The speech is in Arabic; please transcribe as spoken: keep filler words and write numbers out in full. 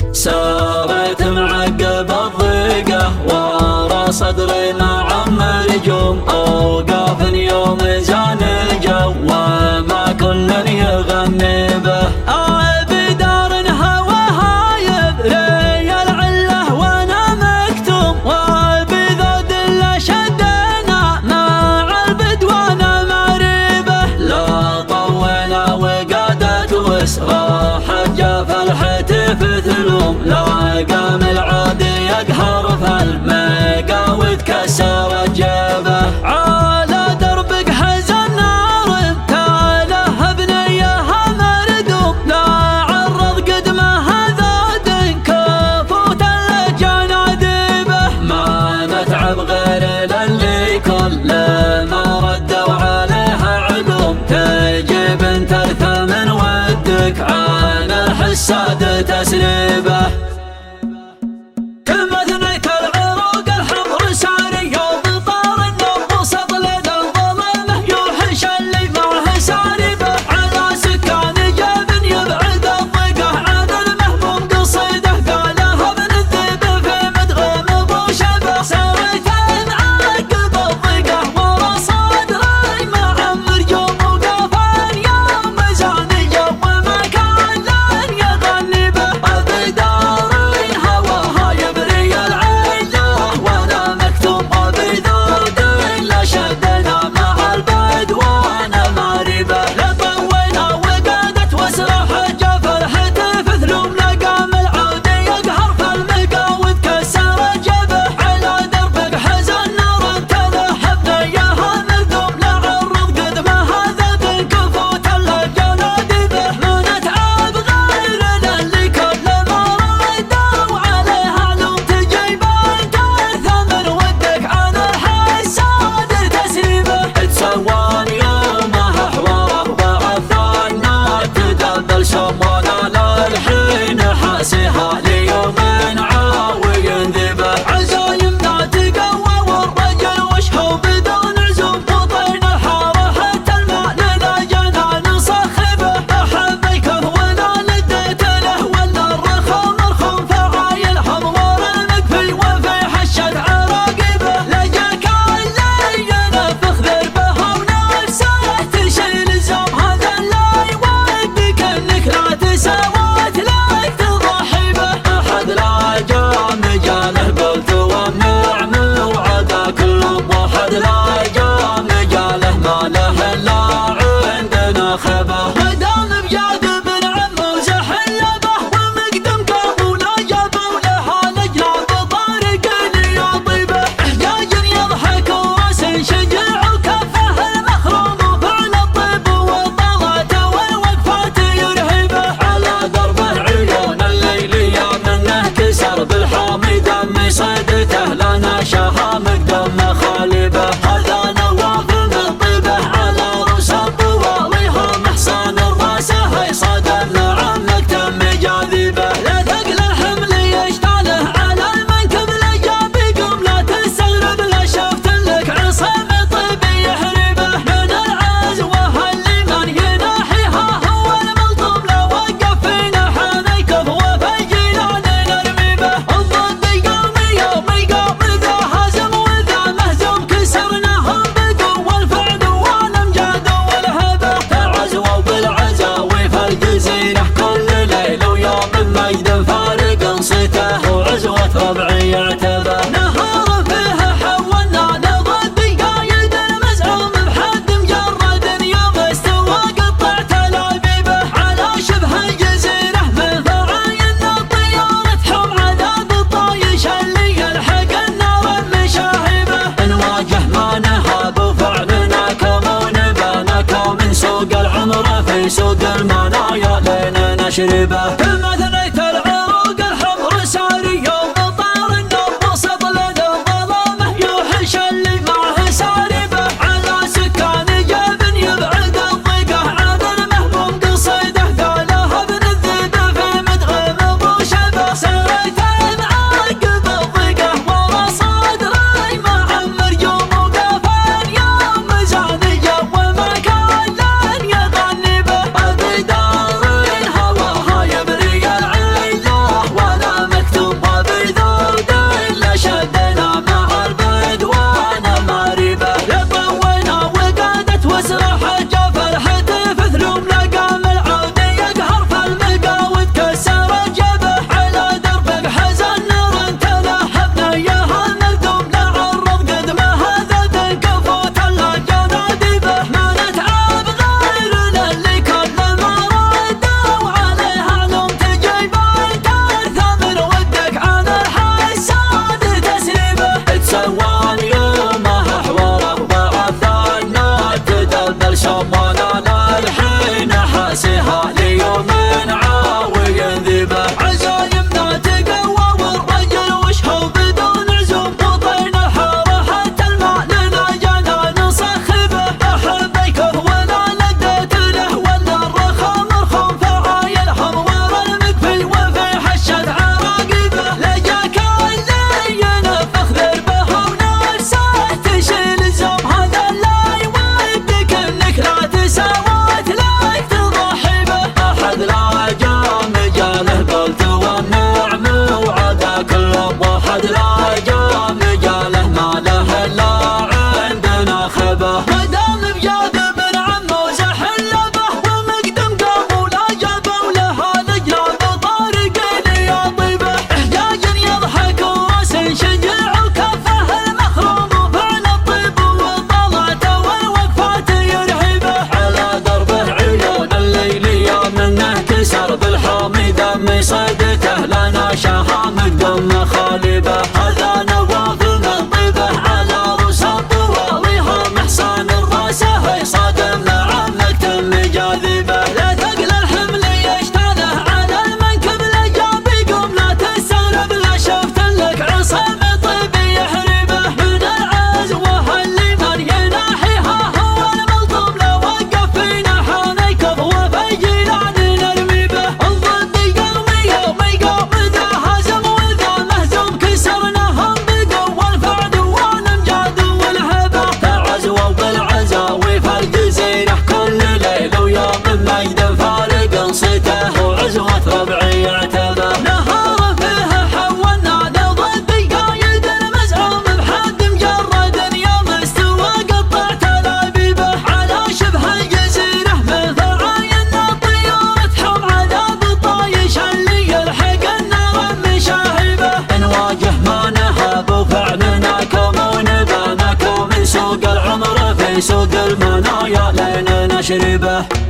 سارت معقب الضيقة ورا صدري مع نجوم أوقاف يوم زان الجو وما كل يغني به. بدار هواها يبري العله وانا مكتوم وبذود اللي شدنا مع البدوان مريبه. لا طوينا وقادت وسرى حجة فالحتف ثلوم لا قام العادي يقهر فالميقا وتكسر جيبه. على دربك حزن نار تاله بنيها مردوم لا عرض قدمه ذود كفوت الجناديبه. ما نتعب غير للي كل ما ردوا عليها علوم تجي بنت الثمن ودك عن الحساد تسريبه. سوق المنايا لين نشربه. كلمة ثنيت العروق الحمر ساري يوم طار النوم وسط لدى الظلامه يوحش اللي معه ساربه. على سكان جبن يبعد الضيقه عن المهموم قصيده قالها ابن الذئب في مدغم ابو شبه. سريت معقب الضيقه ورا صدري مع مرجوم وقفان يوم زان جو وما كان لن يغني به. بدار هواها يبري نشربه.